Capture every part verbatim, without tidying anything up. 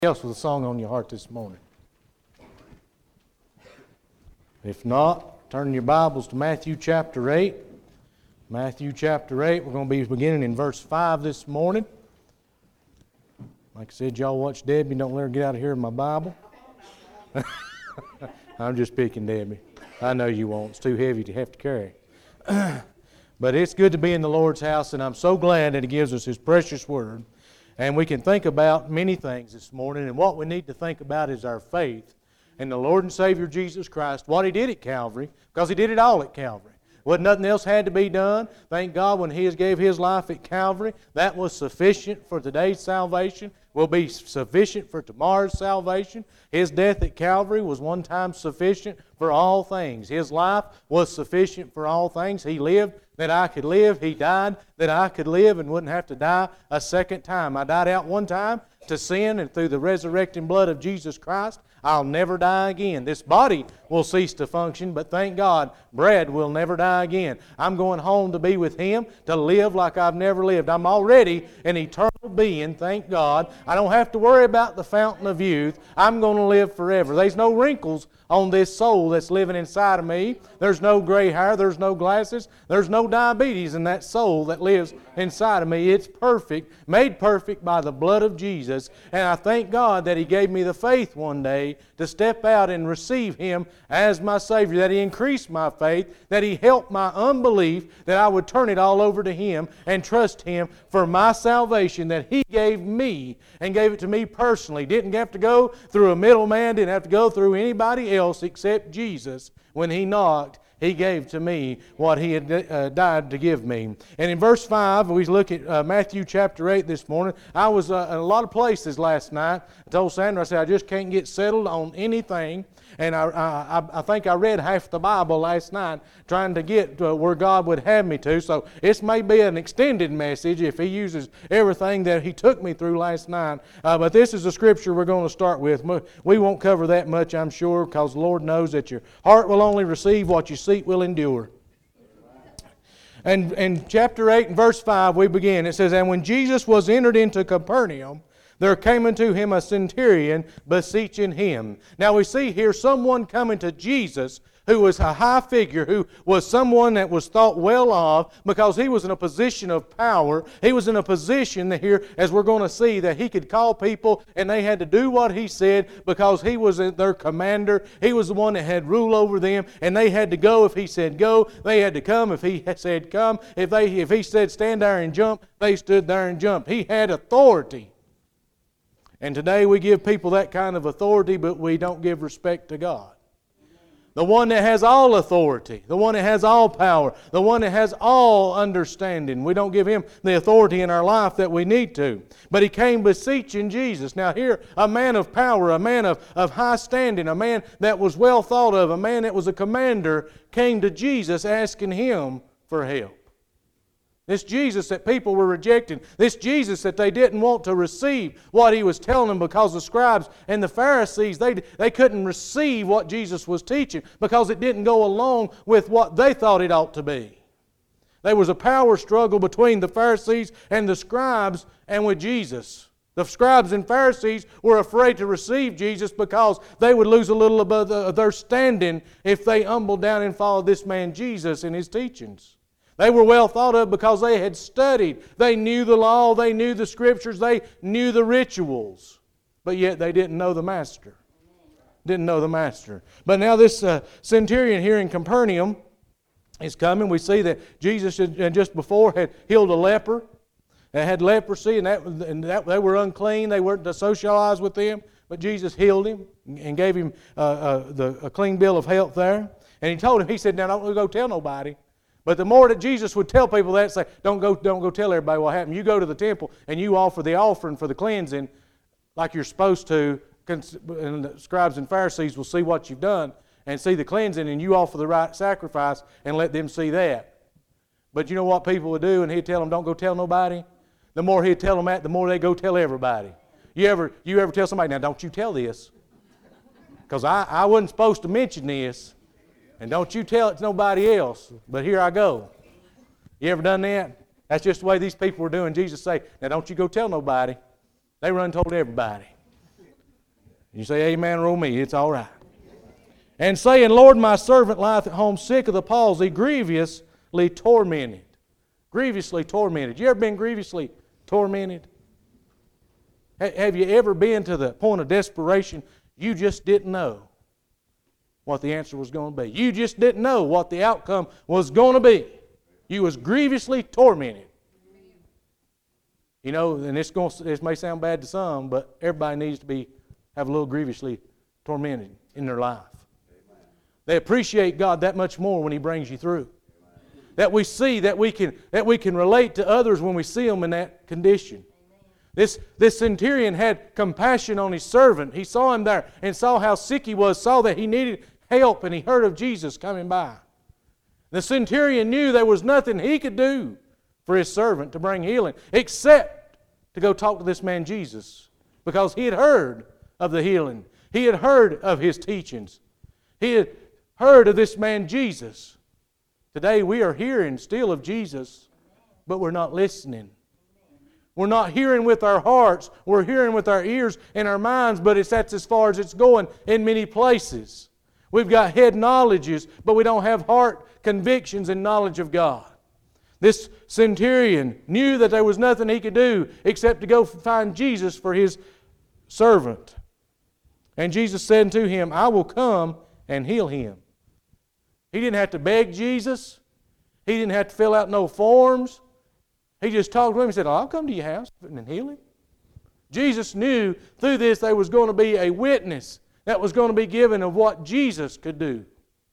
Else with a song on your heart this morning? If not, turn your Bibles to Matthew chapter eight. Matthew chapter eight, we're going to be beginning in verse five this morning. Like I said, y'all watch Debbie, don't let her get out of here in my Bible. I'm just picking Debbie. I know you won't. It's too heavy to have to carry. But it's good to be in the Lord's house, and I'm so glad that He gives us His precious Word. And we can think about many things this morning, and what we need to think about is our faith in the Lord and Savior Jesus Christ, what He did at Calvary, because He did it all at Calvary. Wasn't nothing else had to be done. Thank God when He gave His life at Calvary, that was sufficient for today's salvation, will be sufficient for tomorrow's salvation. His death at Calvary was one time sufficient for all things. His life was sufficient for all things. He lived that I could live. He died that I could live and wouldn't have to die a second time. I died out one time to sin, and through the resurrecting blood of Jesus Christ, I'll never die again. This body will cease to function, but thank God, Brad will never die again. I'm going home to be with Him, to live like I've never lived. I'm already an eternal being, thank God. I don't have to worry about the fountain of youth. I'm going to live forever. There's no wrinkles on this soul that's living inside of me. There's no gray hair. There's no glasses. There's no diabetes in that soul that lives inside of me. It's perfect, made perfect by the blood of Jesus. And I thank God that He gave me the faith one day to step out and receive Him as my Savior, that He increased my faith, that He helped my unbelief, that I would turn it all over to Him and trust Him for my salvation that He gave me and gave it to me personally. Didn't have to go through a middleman, didn't have to go through anybody else except Jesus. When He knocked, He gave to me what He had uh, died to give me. And in verse five, we look at uh, Matthew chapter eight this morning. I was uh, in a lot of places last night. I told Sandra, I said, I just can't get settled on anything. And I, I, I think I read half the Bible last night trying to get to where God would have me to. So this may be an extended message if He uses everything that He took me through last night. Uh, but this is the scripture we're going to start with. We won't cover that much, I'm sure, because the Lord knows that your heart will only receive what your seat will endure. And in chapter eight and verse five we begin. It says, And when Jesus was entered into Capernaum, there came unto him a centurion beseeching him. Now we see here someone coming to Jesus who was a high figure, who was someone that was thought well of because he was in a position of power. He was in a position here, as we're going to see, that he could call people and they had to do what he said because he was their commander. He was the one that had rule over them, and they had to go if he said go. They had to come if he said come. If they, if he said stand there and jump, they stood there and jumped. He had authority. And today we give people that kind of authority, but we don't give respect to God. The one that has all authority, the one that has all power, the one that has all understanding. We don't give Him the authority in our life that we need to. But he came beseeching Jesus. Now here, a man of power, a man of, of high standing, a man that was well thought of, a man that was a commander, came to Jesus asking Him for help. This Jesus that people were rejecting, this Jesus that they didn't want to receive what He was telling them because the scribes and the Pharisees, they, they couldn't receive what Jesus was teaching because it didn't go along with what they thought it ought to be. There was a power struggle between the Pharisees and the scribes and with Jesus. The scribes and Pharisees were afraid to receive Jesus because they would lose a little of their standing if they humbled down and followed this man Jesus and His teachings. They were well thought of because they had studied. They knew the law, they knew the Scriptures, they knew the rituals. But yet they didn't know the Master. Didn't know the Master. But now this uh, centurion here in Capernaum is coming. We see that Jesus had, just before had healed a leper. They had leprosy, and, that, and that, they were unclean. They weren't to socialize with them. But Jesus healed him and gave him uh, uh, the, a clean bill of health there. And He told him, He said, now don't go tell nobody. But the more that Jesus would tell people that, say, don't go, don't go tell everybody what happened. You go to the temple and you offer the offering for the cleansing like you're supposed to. And the scribes and Pharisees will see what you've done and see the cleansing, and you offer the right sacrifice and let them see that. But you know what people would do? And He'd tell them, don't go tell nobody. The more He'd tell them that, the more they go tell everybody. You ever, you ever tell somebody, now don't you tell this, because I, I wasn't supposed to mention this. And don't you tell it to nobody else, but here I go. You ever done that? That's just the way these people were doing. Jesus said, now don't you go tell nobody. They run and told everybody. You say amen, roll me. It's all right. And saying, Lord, my servant lieth at home sick of the palsy, grievously tormented. Grievously tormented. You ever been grievously tormented? Have you ever been to the point of desperation you just didn't know what the answer was going to be? You just didn't know what the outcome was going to be. You was grievously tormented. You know, and it's going to, this may sound bad to some, but everybody needs to be have a little grievously tormented in their life. They appreciate God that much more when He brings you through. That we see, that we can, that we can relate to others when we see them in that condition. This, this centurion had compassion on his servant. He saw him there and saw how sick he was, saw that he needed help, and he heard of Jesus coming by. The centurion knew there was nothing he could do for his servant to bring healing except to go talk to this man Jesus, because he had heard of the healing. He had heard of His teachings. He had heard of this man Jesus. Today we are hearing still of Jesus, but we're not listening. We're not hearing with our hearts. We're hearing with our ears and our minds, but it's that's as far as it's going in many places. We've got head knowledges, but we don't have heart convictions and knowledge of God. This centurion knew that there was nothing he could do except to go find Jesus for his servant. And Jesus said unto him, I will come and heal him. He didn't have to beg Jesus. He didn't have to fill out no forms. He just talked to him and said, I'll come to your house and heal him. Jesus knew through this there was going to be a witness that was going to be given of what Jesus could do.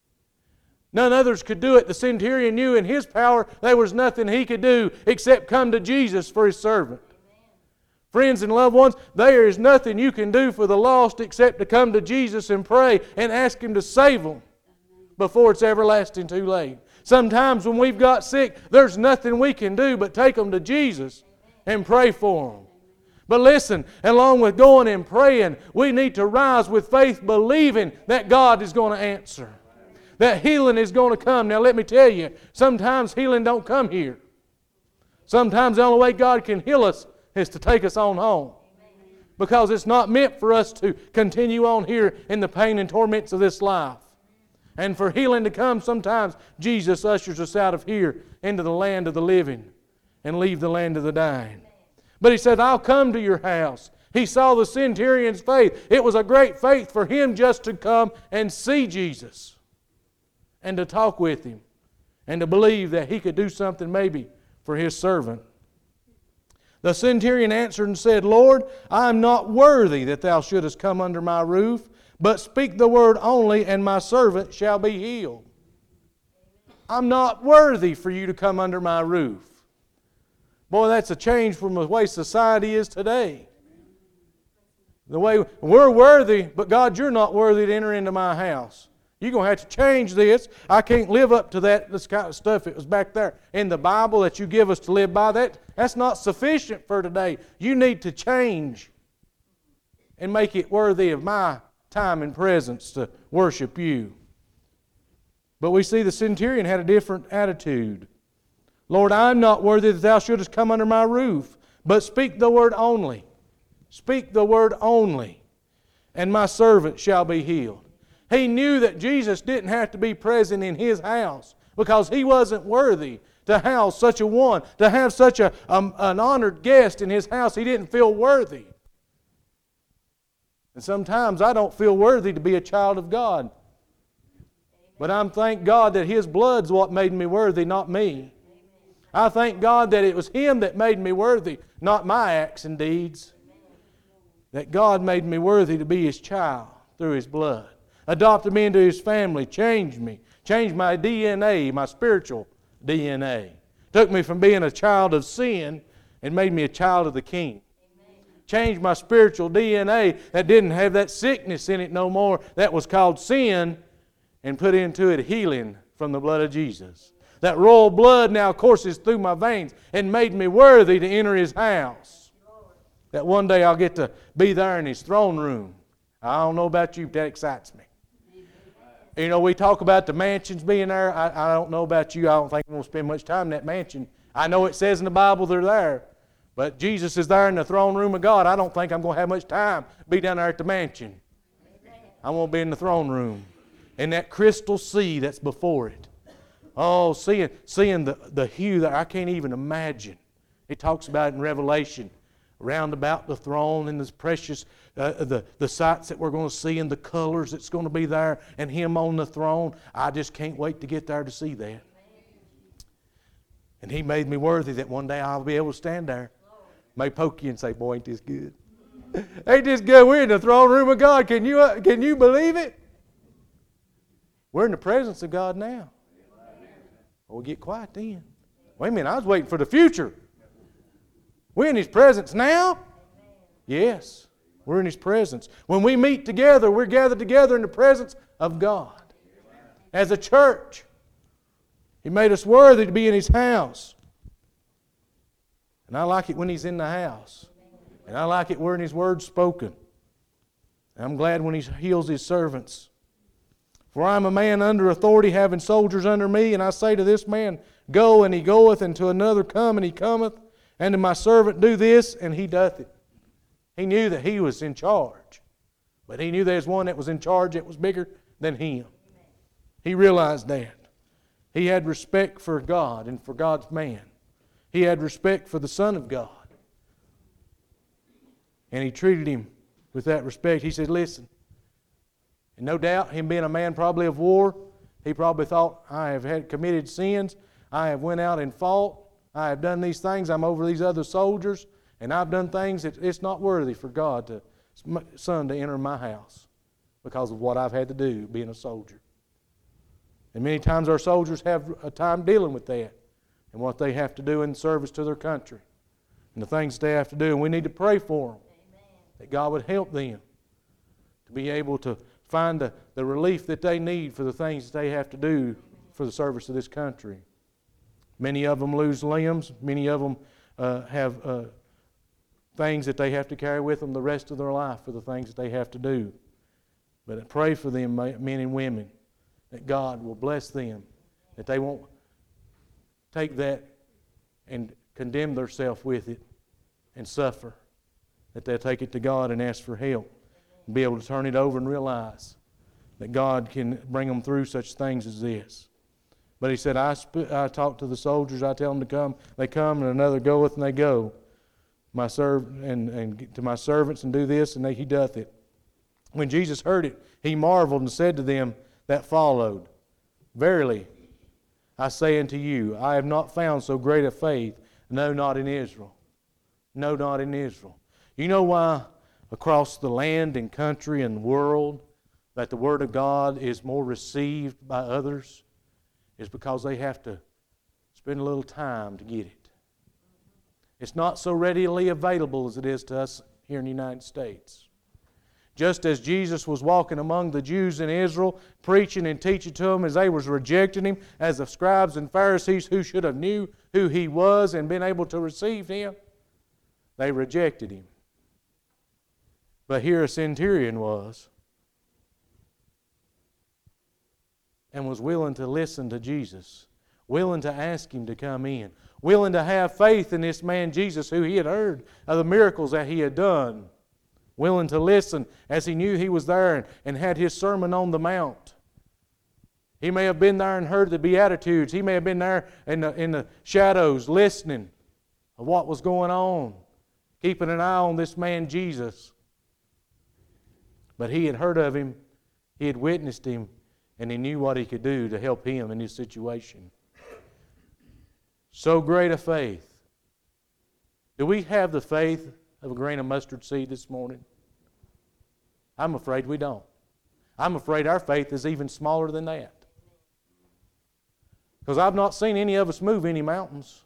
None others could do it. The centurion knew in his power there was nothing he could do except come to Jesus for his servant. Friends and loved ones, there is nothing you can do for the lost except to come to Jesus and pray and ask Him to save them before it's everlasting too late. Sometimes when we've got sick, there's nothing we can do but take them to Jesus and pray for them. But listen, along with going and praying, we need to rise with faith, believing that God is going to answer. That healing is going to come. Now let me tell you, sometimes healing don't come here. Sometimes the only way God can heal us is to take us on home. Because it's not meant for us to continue on here in the pain and torments of this life. And for healing to come, sometimes Jesus ushers us out of here into the land of the living and leave the land of the dying. But He said, I'll come to your house. He saw the centurion's faith. It was a great faith for him just to come and see Jesus and to talk with Him and to believe that he could do something maybe for his servant. The centurion answered and said, Lord, I am not worthy that thou shouldest come under my roof, but speak the word only, and my servant shall be healed. I'm not worthy for you to come under my roof. Boy, that's a change from the way society is today. The way we're worthy, but God, you're not worthy to enter into my house. You're going to have to change this. I can't live up to that, this kind of stuff that was back there in the Bible that you give us to live by. That, that's not sufficient for today. You need to change and make it worthy of my time and presence to worship you. But we see the centurion had a different attitude. Lord, I'm not worthy that thou shouldest come under my roof, but speak the word only. Speak the word only, and my servant shall be healed. He knew that Jesus didn't have to be present in his house because he wasn't worthy to house such a one, to have such a, um, an honored guest in his house. He didn't feel worthy. And sometimes I don't feel worthy to be a child of God. But I'm thank God that His blood's what made me worthy, not me. I thank God that it was Him that made me worthy, not my acts and deeds. That God made me worthy to be His child through His blood. Adopted me into His family, changed me, changed my D N A, my spiritual D N A. Took me from being a child of sin and made me a child of the King. Changed my spiritual D N A that didn't have that sickness in it no more, that was called sin, and put into it healing from the blood of Jesus. That royal blood now courses through my veins and made me worthy to enter His house. That one day I'll get to be there in His throne room. I don't know about you, but that excites me. You know, we talk about the mansions being there. I, I don't know about you. I don't think I'm going to spend much time in that mansion. I know it says in the Bible they're there. But Jesus is there in the throne room of God. I don't think I'm going to have much time to be down there at the mansion. I want to be in the throne room. And that crystal sea that's before it. Oh, seeing, seeing the, the hue that I can't even imagine. It talks about it in Revelation. Round about the throne and the precious, uh, the, the sights that we're going to see and the colors that's going to be there and Him on the throne. I just can't wait to get there to see that. And He made me worthy that one day I'll be able to stand there. May poke you and say, boy, ain't this good. Ain't this good? We're in the throne room of God. Can you, uh, can you believe it? We're in the presence of God now. Well, we get quiet then. Wait a minute, I was waiting for the future. We're in His presence now? Yes, we're in His presence. When we meet together, we're gathered together in the presence of God. As a church, He made us worthy to be in His house. And I like it when He's in the house. And I like it when His word's spoken. And I'm glad when He heals His servants. For I am a man under authority, having soldiers under me, and I say to this man, go, and he goeth, and to another, come, and he cometh, and to my servant, do this, and he doth it. He knew that he was in charge, but he knew there was one that was in charge that was bigger than him. He realized that. He had respect for God and for God's man. He had respect for the Son of God. And he treated him with that respect. He said, listen, and no doubt, him being a man probably of war, he probably thought, I have had committed sins. I have went out and fought. I have done these things. I'm over these other soldiers. And I've done things that it's not worthy for God, to, Son, to enter my house because of what I've had to do being a soldier. And many times our soldiers have a time dealing with that and what they have to do in service to their country and the things they have to do. And we need to pray for them, amen, that God would help them to be able to find the, the relief that they need for the things that they have to do for the service of this country. Many of them lose limbs. Many of them uh, have uh, things that they have to carry with them the rest of their life for the things that they have to do. But I pray for them, men and women, that God will bless them, that they won't take that and condemn themselves with it and suffer, that they'll take it to God and ask for help. Be able to turn it over and realize that God can bring them through such things as this. But he said, I, sp- I talk to the soldiers, I tell them to come, they come, and another goeth and they go. My serv- and, and to my servants and do this, and they, he doth it. When Jesus heard it, he marveled and said to them that followed, verily, I say unto you, I have not found so great a faith, no, not in Israel. No, not in Israel. You know why across the land and country and world that the Word of God is more received by others? Is because they have to spend a little time to get it. It's not so readily available as it is to us here in the United States. Just as Jesus was walking among the Jews in Israel, preaching and teaching to them as they was rejecting Him, as the scribes and Pharisees who should have knew who He was and been able to receive Him, they rejected Him. But here a centurion was, and was willing to listen to Jesus, willing to ask Him to come in, willing to have faith in this man Jesus who he had heard of the miracles that He had done, willing to listen as he knew He was there and, and had His Sermon on the Mount. He may have been there and heard the Beatitudes. He may have been there in the, in the shadows listening of what was going on, keeping an eye on this man Jesus. But he had heard of Him, he had witnessed Him, and he knew what he could do to help him in his situation. So great a faith. Do we have the faith of a grain of mustard seed this morning? I'm afraid we don't. I'm afraid our faith is even smaller than that. Because I've not seen any of us move any mountains.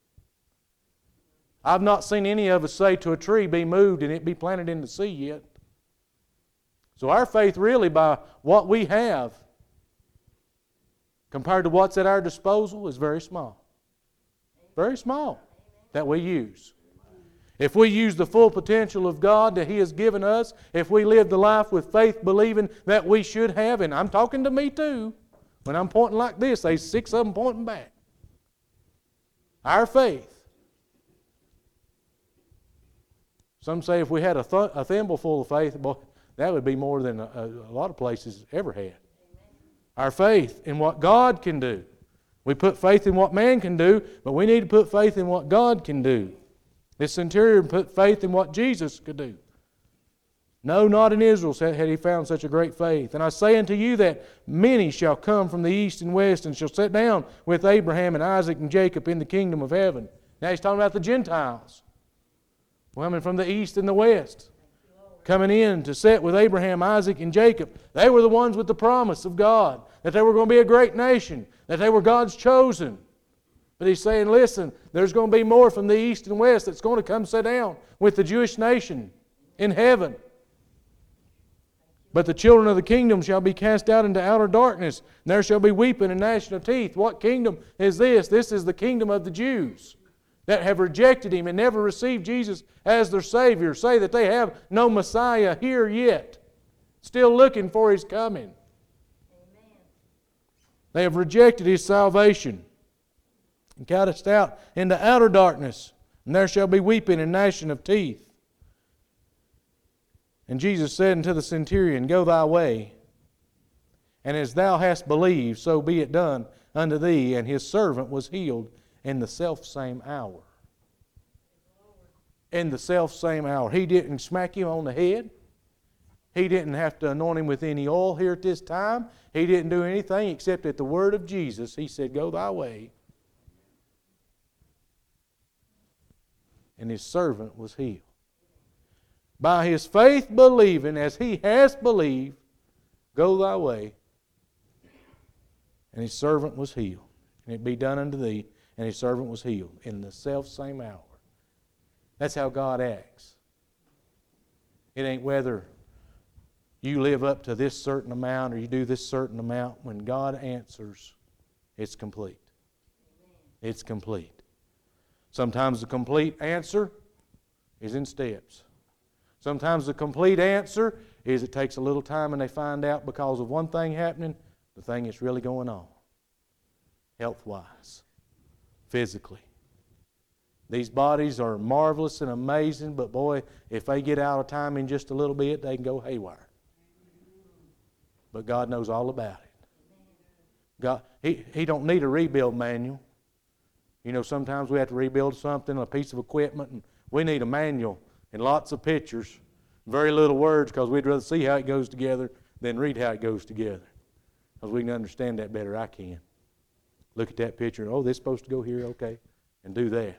I've not seen any of us say to a tree, be moved and it be planted in the sea yet. So our faith really, by what we have, compared to what's at our disposal, is very small. Very small that we use. If we use the full potential of God that He has given us, if we live the life with faith believing that we should have, and I'm talking to me too, when I'm pointing like this, there's six of them pointing back. Our faith. Some say if we had a, th- a thimble full of faith, boy, that would be more than a, a lot of places ever had. Our faith in what God can do. We put faith in what man can do, but we need to put faith in what God can do. This centurion put faith in what Jesus could do. No, not in Israel had he found such a great faith. And I say unto you that many shall come from the east and west and shall sit down with Abraham and Isaac and Jacob in the kingdom of heaven. Now he's talking about the Gentiles. Women from the east and the west coming in to sit with Abraham, Isaac, and Jacob. They were the ones with the promise of God, that they were going to be a great nation, that they were God's chosen. But he's saying, listen, there's going to be more from the east and west that's going to come sit down with the Jewish nation in heaven. But the children of the kingdom shall be cast out into outer darkness, and there shall be weeping and gnashing of teeth. What kingdom is this? This is the kingdom of the Jews that have rejected Him and never received Jesus as their Savior, say that they have no Messiah here yet, still looking for His coming. Amen. They have rejected His salvation and cast out into outer darkness, and there shall be weeping and gnashing of teeth. And Jesus said unto the centurion, Go thy way, and as thou hast believed, so be it done unto thee. And his servant was healed in the selfsame hour. In the selfsame hour. He didn't smack him on the head. He didn't have to anoint him with any oil here at this time. He didn't do anything except at the word of Jesus. He said, Go thy way. And his servant was healed. By his faith believing, as he has believed, go thy way. And his servant was healed. And it be done unto thee, and his servant was healed in the selfsame hour. That's how God acts. It ain't whether you live up to this certain amount or you do this certain amount. When God answers, it's complete. It's complete. Sometimes the complete answer is in steps. Sometimes the complete answer is it takes a little time and they find out because of one thing happening, the thing that's really going on. Health-wise, physically. These bodies are marvelous and amazing, but boy, if they get out of time in just a little bit, they can go haywire. But God knows all about it. God, He, he don't need a rebuild manual. You know, sometimes we have to rebuild something, a piece of equipment, and we need a manual and lots of pictures, very little words, because we'd rather see how it goes together than read how it goes together. Because we can understand that better, I can. Look at that picture, oh, this is supposed to go here, okay, and do that.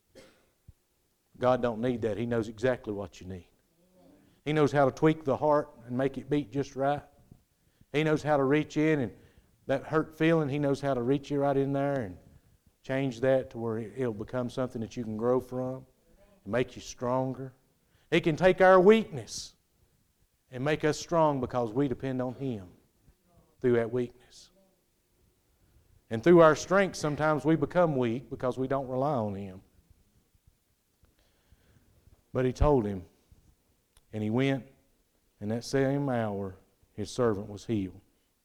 God don't need that. He knows exactly what you need. He knows how to tweak the heart and make it beat just right. He knows how to reach in, and that hurt feeling, He knows how to reach you right in there and change that to where it'll become something that you can grow from and make you stronger. He can take our weakness and make us strong because we depend on Him through that weakness. And through our strength, sometimes we become weak because we don't rely on Him. But He told him, and he went, and that same hour, his servant was healed.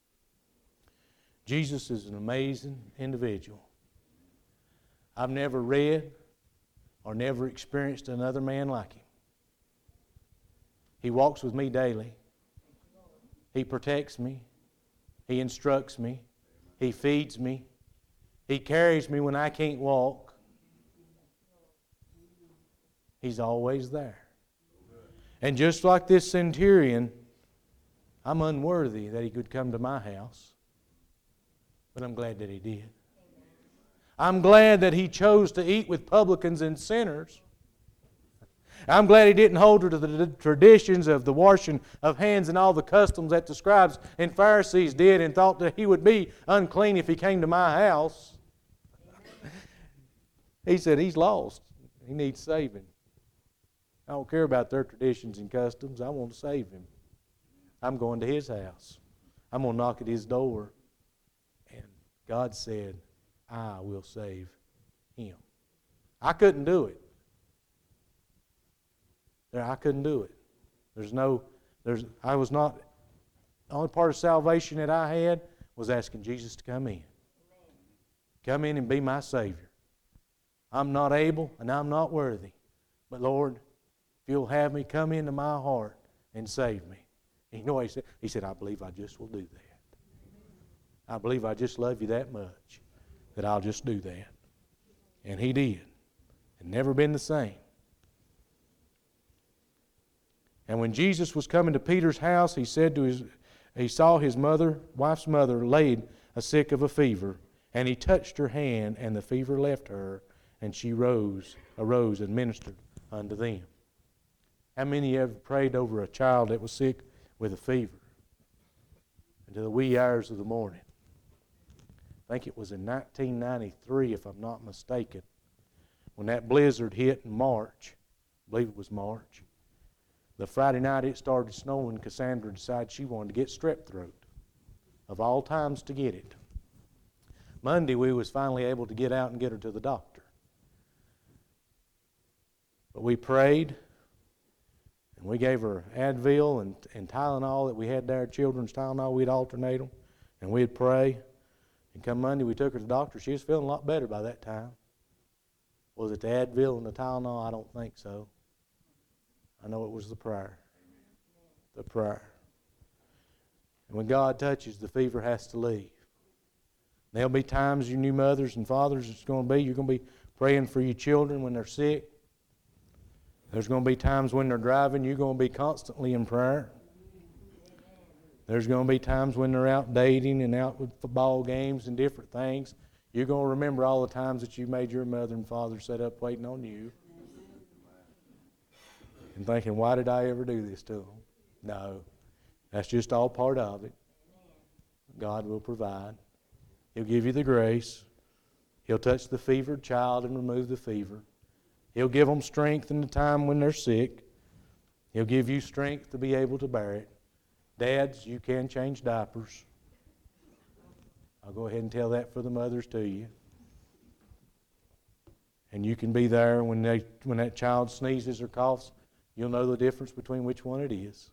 Jesus is an amazing individual. I've never read or never experienced another man like Him. He walks with me daily. He protects me. He instructs me. He feeds me. He carries me when I can't walk. He's always there. And just like this centurion, I'm unworthy that he could come to my house. But I'm glad that he did. I'm glad that he chose to eat with publicans and sinners. I'm glad he didn't hold to the traditions of the washing of hands and all the customs that the scribes and Pharisees did and thought that he would be unclean if he came to my house. He said he's lost. He needs saving. I don't care about their traditions and customs. I want to save him. I'm going to his house. I'm going to knock at his door. And God said, I will save him. I couldn't do it. I couldn't do it. There's no, there's, I was not, the only part of salvation that I had was asking Jesus to come in. Come in and be my Savior. I'm not able and I'm not worthy. But Lord, if You'll have me, come into my heart and save me. And you know what he said? He said, I believe I just will do that. I believe I just love you that much that I'll just do that. And he did. And never been the same. And when Jesus was coming to Peter's house, he said to his, he saw his mother, wife's mother, laid a sick of a fever, and he touched her hand, and the fever left her, and she rose, arose and ministered unto them. How many ever prayed over a child that was sick with a fever until the wee hours of the morning? I think it was in nineteen ninety-three, if I'm not mistaken, when that blizzard hit in March. I believe it was March. The Friday night it started snowing, Cassandra decided she wanted to get strep throat. Of all times to get it. Monday we was finally able to get out and get her to the doctor. But we prayed, and we gave her Advil and, and Tylenol that we had there, children's Tylenol. We'd alternate them, and we'd pray. And come Monday, we took her to the doctor. She was feeling a lot better by that time. Was it the Advil and the Tylenol? I don't think so. I know it was the prayer. The prayer. And when God touches, the fever has to leave. There'll be times you new mothers and fathers, it's going to be, you're going to be praying for your children when they're sick. There's going to be times when they're driving, you're going to be constantly in prayer. There's going to be times when they're out dating and out with football games and different things. You're going to remember all the times that you made your mother and father sit up waiting on you. And thinking, why did I ever do this to them? No, that's just all part of it. God will provide. He'll give you the grace. He'll touch the fevered child and remove the fever. He'll give them strength in the time when they're sick. He'll give you strength to be able to bear it. Dads, you can change diapers. I'll go ahead and tell that for the mothers to you. And you can be there when they when that child sneezes or coughs. You'll know the difference between which one it is.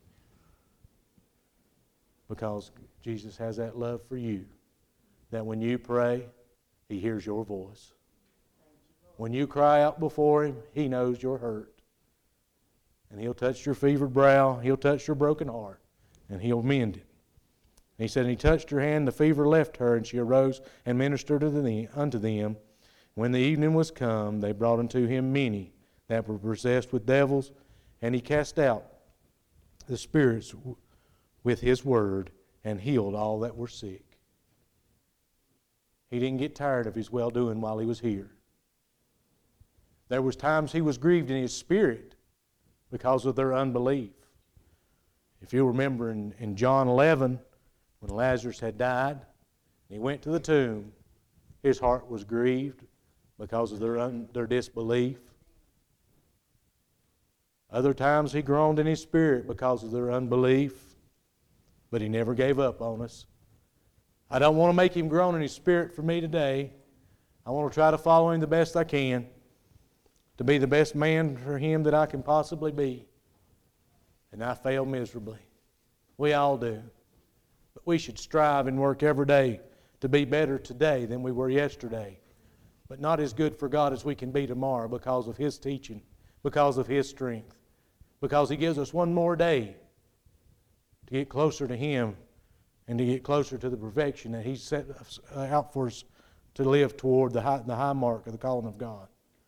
Because Jesus has that love for you. That when you pray, He hears your voice. When you cry out before Him, He knows your hurt. And He'll touch your fevered brow. He'll touch your broken heart. And He'll mend it. And He said, and He touched her hand, the fever left her, and she arose and ministered unto them. When the evening was come, they brought unto Him many that were possessed with devils, and He cast out the spirits with His word, and healed all that were sick. He didn't get tired of His well-doing while He was here. There was times He was grieved in His spirit because of their unbelief. If you remember in, in John eleven, when Lazarus had died, and He went to the tomb, His heart was grieved because of their, un, their disbelief. Other times He groaned in His spirit because of their unbelief, but He never gave up on us. I don't want to make Him groan in His spirit for me today. I want to try to follow Him the best I can, to be the best man for Him that I can possibly be. And I fail miserably. We all do. But we should strive and work every day to be better today than we were yesterday. But not as good for God as we can be tomorrow because of His teaching, because of His strength, because He gives us one more day to get closer to Him and to get closer to the perfection that He set out for us to live toward the high, the high mark of the calling of God.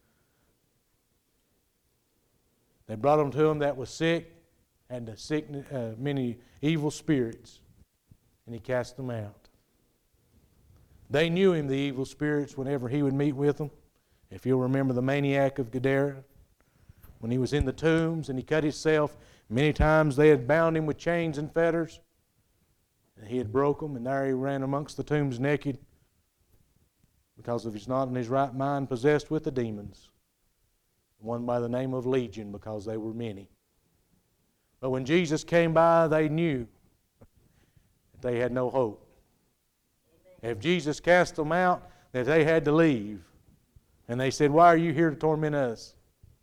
They brought them to Him that was sick, and the sick, uh, many evil spirits, and He cast them out. They knew Him, the evil spirits, whenever He would meet with them. If you'll remember the maniac of Gadara, when he was in the tombs and he cut himself, many times they had bound him with chains and fetters, and he had broke them, and there he ran amongst the tombs naked because of he's not in his right mind, possessed with the demons. One by the name of Legion, because they were many. But when Jesus came by, they knew that they had no hope. If Jesus cast them out, that they had to leave. And they said, why are you here to torment us?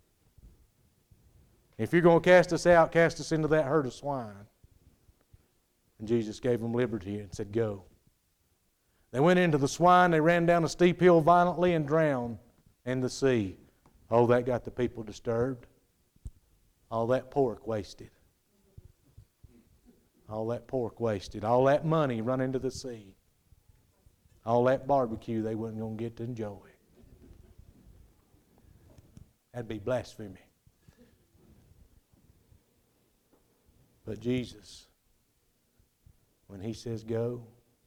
If you're going to cast us out, cast us into that herd of swine. And Jesus gave them liberty and said, go. They went into the swine, they ran down a steep hill violently and drowned in the sea. Oh, that got the people disturbed. All that pork wasted. All that pork wasted. All that money run into the sea. All that barbecue they wasn't going to get to enjoy. That'd be blasphemy. But Jesus, when He says go,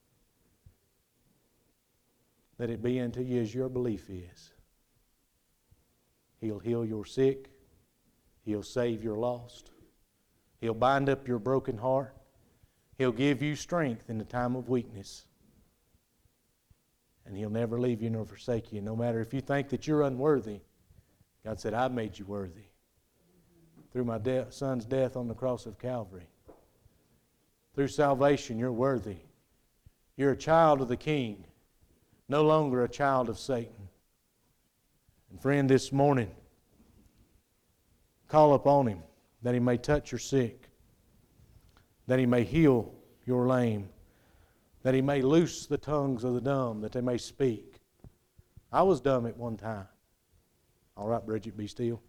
let it be unto you as your belief is. He'll heal your sick. He'll save your lost. He'll bind up your broken heart. He'll give you strength in the time of weakness. And He'll never leave you nor forsake you. No matter if you think that you're unworthy, God said, I've made you worthy. Through my de- Son's death on the cross of Calvary. Through salvation, you're worthy. You're a child of the King, no longer a child of Satan. And friend, this morning, call upon Him that He may touch your sick, that He may heal your lame, that He may loose the tongues of the dumb, that they may speak. I was dumb at one time. All right, Bridget, be still.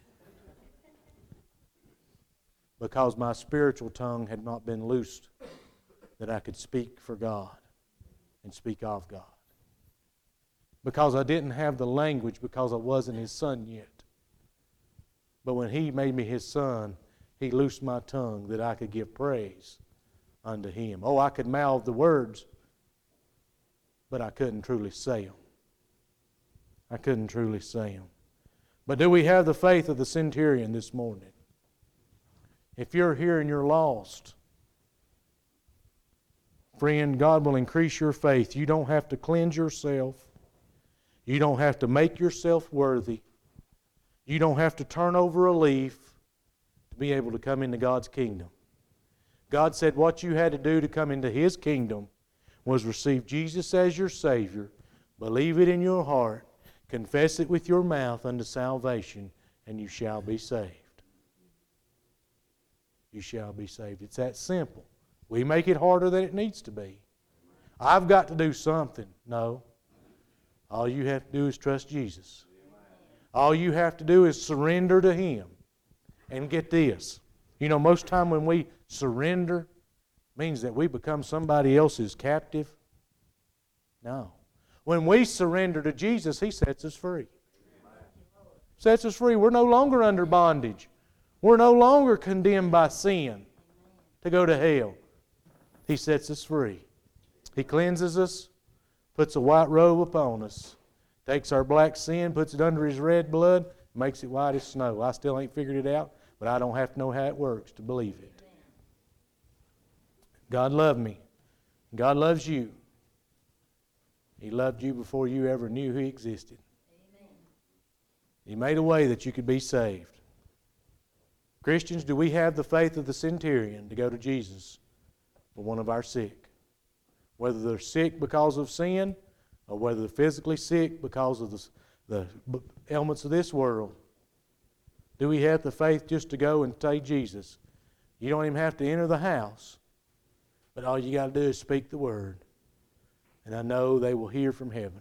Because my spiritual tongue had not been loosed, that I could speak for God and speak of God. Because I didn't have the language, because I wasn't His son yet. But when He made me His son, He loosed my tongue that I could give praise unto Him. Oh, I could mouth the words, but I couldn't truly say them. I couldn't truly say them. But do we have the faith of the centurion this morning? If you're here and you're lost, friend, God will increase your faith. You don't have to cleanse yourself. You don't have to make yourself worthy. You don't have to turn over a leaf to be able to come into God's kingdom. God said what you had to do to come into His kingdom was receive Jesus as your Savior, believe it in your heart, confess it with your mouth unto salvation, and you shall be saved. You shall be saved. It's that simple. We make it harder than it needs to be. I've got to do something. No. All you have to do is trust Jesus. All you have to do is surrender to Him. And get this. You know, most time when we surrender, means that we become somebody else's captive. No. When we surrender to Jesus, He sets us free. Sets us free. We're no longer under bondage. We're no longer condemned by sin to go to hell. He sets us free. He cleanses us, puts a white robe upon us, takes our black sin, puts it under His red blood, makes it white as snow. I still ain't figured it out, but I don't have to know how it works to believe it. God loved me. God loves you. He loved you before you ever knew He existed. He made a way that you could be saved. Christians, do we have the faith of the centurion to go to Jesus for one of our sick? Whether they're sick because of sin or whether they're physically sick because of the, the ailments of this world. Do we have the faith just to go and say, Jesus? You don't even have to enter the house, but all you got to do is speak the word. And I know they will hear from heaven.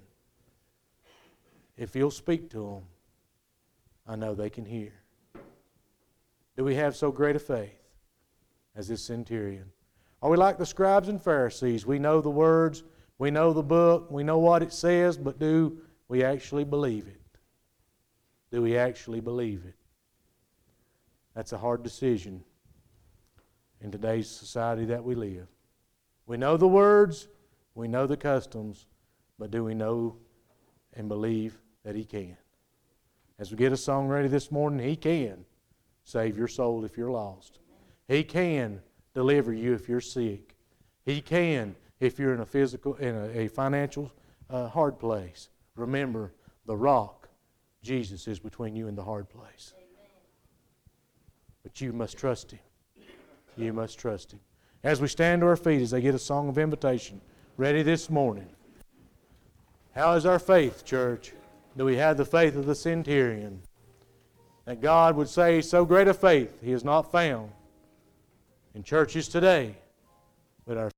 If you'll speak to them, I know they can hear. Do we have so great a faith as this centurion? Are we like the scribes and Pharisees? We know the words, we know the book, we know what it says, but do we actually believe it? Do we actually believe it? That's a hard decision in today's society that we live. We know the words, we know the customs, but do we know and believe that He can? As we get a song ready this morning, He can save your soul if you're lost. He can deliver you if you're sick. He can if you're in a physical, in a, a financial uh, hard place. Remember, the rock, Jesus, is between you and the hard place. But you must trust Him. You must trust Him. As we stand to our feet, as they get a song of invitation ready this morning. How is our faith, church? Do we have the faith of the centurion? That God would say, so great a faith He has not found in churches today, but our